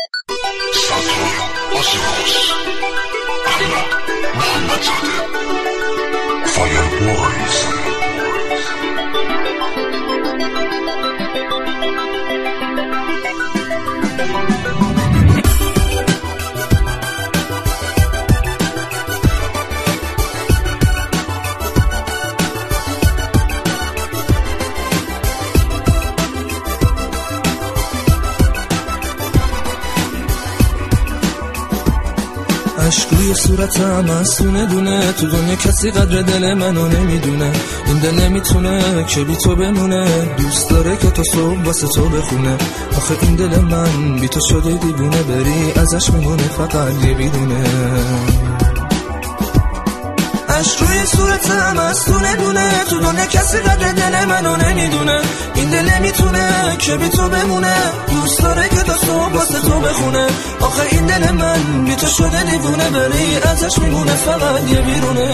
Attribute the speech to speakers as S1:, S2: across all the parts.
S1: ستار آسیموس، احمد محمدزاده، فایر بویز.
S2: عشق روی صورتم مستونه دونه، تو دنیا کسی قدر دل منو نمیدونه. این دل نمیتونه که بی تو بمونه، دوست داره که تا صبح واسه تو بخونه. آخه این دل من بی تو شده دیوونه، بری ازش میمونه فقط یه بیرونه. عشق روی صورتم مستونه دونه، تو دنیا کسی قدر دل منو نمیدونه. این دل نمیتونه که بی تو بمونه، دوست داره که تا صبح واسه تو بخونه. آخه این دل من بی تو شده دیوونه، بری ازش میمونه فقط یه بیرونه.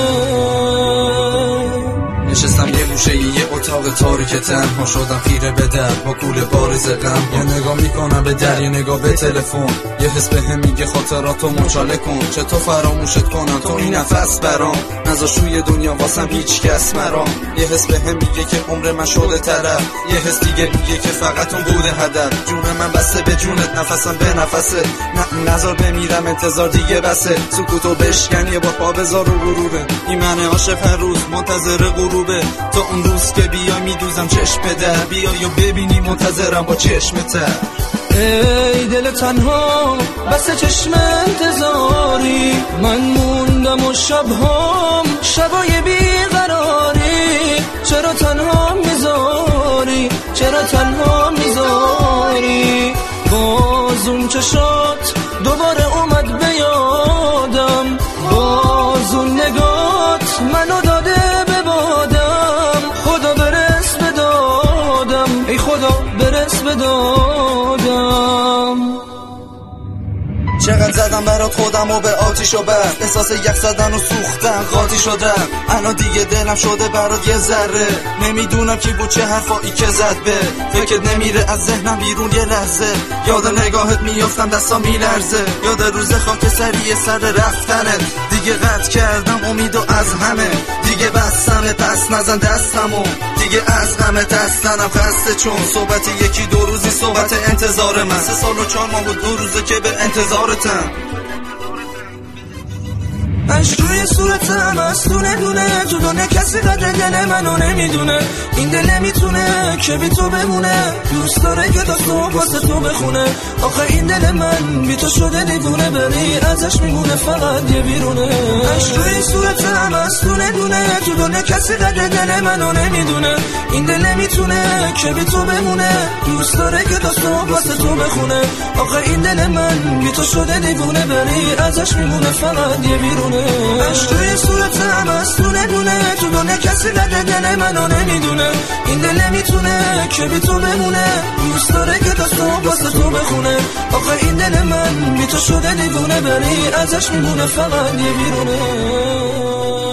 S3: نشستم یه گوشه یه اتاق تاریک، تنها شدم خیره به در با کوله بارز غم. یه نگاه میکنم به در، یه نگاه به تلفن، یه حس بهم میگه خاطراتو مچاله کن. چطور فراموشت کنم تو این نفس برام، نذاش روی دنیا واسم هیچ کس مرام. یه حس بهم میگه که عمر من شده طرف، یه حس دیگه میگه که فقط اون بوده هدف. جون من بسته به جونت، نفسم به نفسه، نذار بمیرم انتظار دیگه بسه. سکوتو بشکن یه با پا بذار رو غروبه، این من عاشق هر روز منتظر غروبه. تو اون روز که بیای میدوزم چشم در، بیای و ببینی منتظرم با چشم تر.
S2: ای دل تنها بس چشم انتظاری، من موندم و شبهام شبای بیقراری. چرا تنها میذاری، چرا تنها میذاری؟ باز اون چشات دوباره اومد به یادم، باز اون نگات منو داده به بادم. خدا برس به دادم، ای خدا برس به دادم.
S3: چقدر زدم برات خودم و به آتیش و برد، احساس یخ زدن و سوختن قاطی شدم. الان دیگه دلم شده برات یه ذره، نمیدونم کی بود چه حرفایی که زد به فکرت نمیره از ذهنم بیرون یه لحظه. یاد نگاهت میافتم دستا میلرزه، یاد روز خاکستری سر رفتنت. دیگه قطع کردم امیدو از همه، دیگه بستمه پس نزن دستمو. دیگه از غمت هستنم خسته، چون صحبت یکی دو روزی صحبت انتظار من. 3 سال و 4 ماه و 2 روزه که به انتظارتم.
S2: عشق روی صورتم مستونه دونه، تو دنیا کسی قدر دل منو نمیدونه. این دل نمیتونه که بی تو بمونه، دوست داره که تا صبح واسه تو بخونه. آخه این دل من بی تو شده دیوونه، بری ازش میمونه فقط یه بیرونه. عشق روی صورتم مستونه دونه، تو دنیا کسی قدر دل منو نمیدونه. این دل نمیتونه که بی تو بمونه، دوست داره که تا صبح واسه تو بخونه. آخه این دل من بی تو شده دیوونه، بری ازش میمونه فقط یه بیرونه. عشق روی صورتم مستونه دونه، تو دنیا کسی قدر دل منو نمیدونه. این دل نمیتونه که بی تو بمونه، دوست داره که تا صبح واسه تو بخونه. آخه این دل من بی تو شده دیوونه، بری ازش میمونه فقط یه بیرونه.